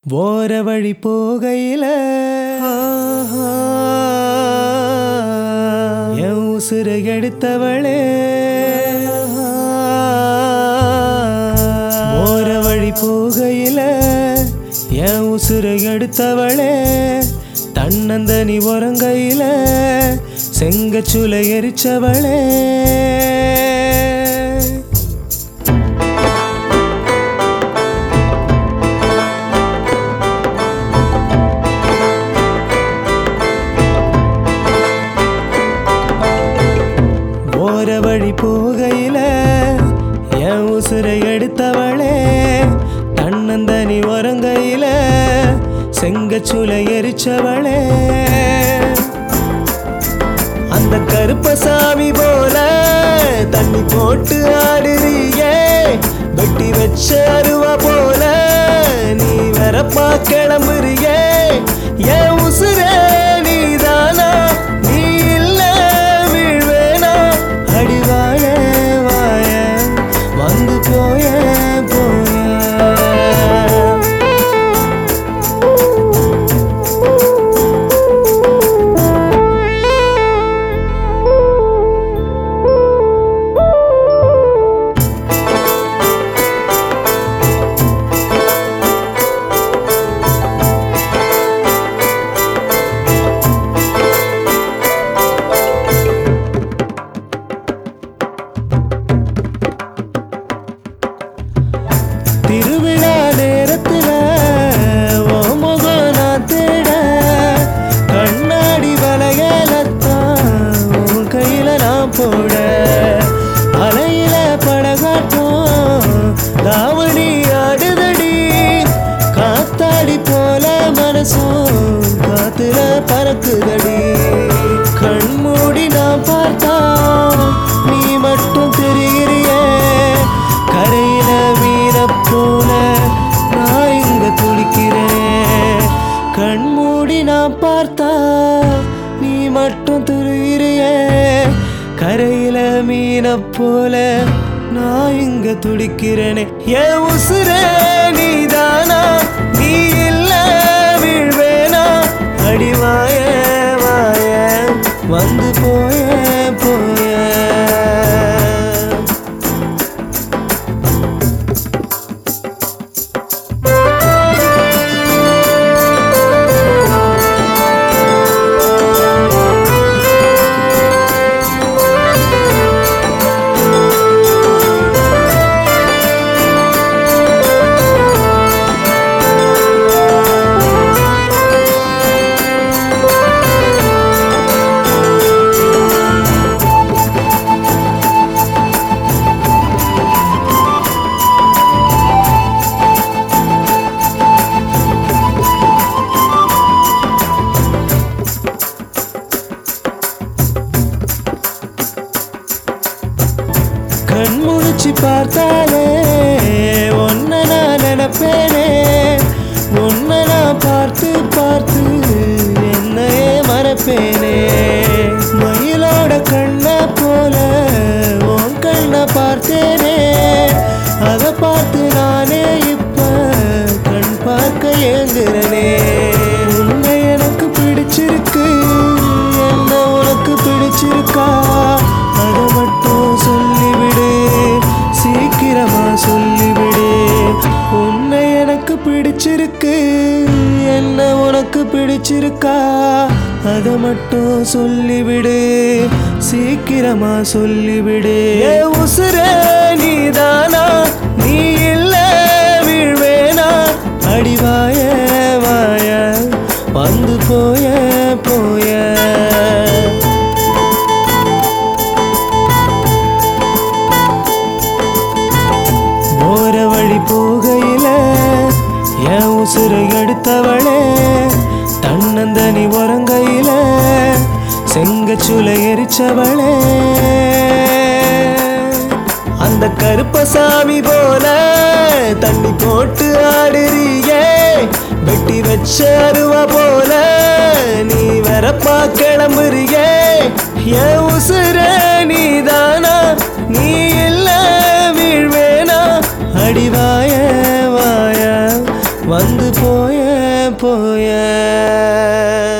போற வழி போகையில என் உசுரை எடுத்தவளே, போற வழி போகையில என் உசுரை எடுத்தவளே, தன்னந்தனி உறங்கையில செங்கச்சுலை எரிச்சவளே. போற வழி போகையில என் உசுரை எடுத்தவளே, தன்னந்தனி உறங்கையில செங்கச்சுலை எரிச்சவளே. அந்த கருப்பசாமி போல தண்ணி போட்டு ஆடுறியே, வெட்டி வச்ச அருவா போல நீ வரப்பா கிளம்புறியே. என் உசுரே நீதானா, நீ இல்ல வீழ்வேனா, அடிவாய வாய வந்து போய போய. திருவிழா நேரத்துல ஓ முகம் நான் தேட, கண்ணாடி வளையலத்தான் உன் கையில நான் போட. அலையில படகாட்டம் தாவணி ஆடுதடி, காத்தாடி போல மனசும் காத்துல பறக்குதடி. கண்மூடி நான் பார்த்தா நீ மட்டும் தெரிகிறியே, கரையில மீன போல நான் இங்க துடிக்கிறேன். கண்மூடி நான் பார்த்தா நீ மட்டும் துருகிறியே, கரையில மீன போல நான் இங்க துடிக்கிறேனே. என் உசுரே நீதானா, நீ இல்ல வீழ்வேனா, அடிவாய வாய வந்து போய போய. கண்முழிச்சு பார்த்தாலே ஒன்ன நான் நினைப்பேனே, ஒன்ன நான் பார்த்து பார்த்து என்னையே மறப்பேனே. மயிலோட கண்ணை போல உன் கண்ணை பார்த்தேனே, அதை பார்த்து நானே இப்ப கண் பார்க்க ஏங்குறனே. உன்னை எனக்கு பிடிச்சிருக்கு, என்ன உனக்கு பிடிச்சிருக்கா, அதை மட்டும் சொல்லிவிடு, சீக்கிரமா சொல்லிவிடு. உன்னை எனக்கு பிடிச்சிருக்கு, என்ன உனக்கு பிடிச்சிருக்கா, அதை மட்டும் சொல்லிவிடு, சீக்கிரமா சொல்லிவிடு. என் உசுரே நீதானா, நீ இல்ல வீழ்வேனா, அடிவாய வாய வந்து போய போய. போற வழி போகையில என் உசுரை எடுத்தவளே, தன்னந்தனி உறங்கையில செங்கச்சுலை எரிச்சவளே. அந்த கருப்பசாமி போல தண்ணி போட்டு ஆடுறியே, வெட்டி வச்ச அருவா போல நீ வரப்பா கிளம்புறியே. என் உசுரே நீதானா, நீ இல்ல வீழ்வேனா, அடிவாய வாய வந்து போய போய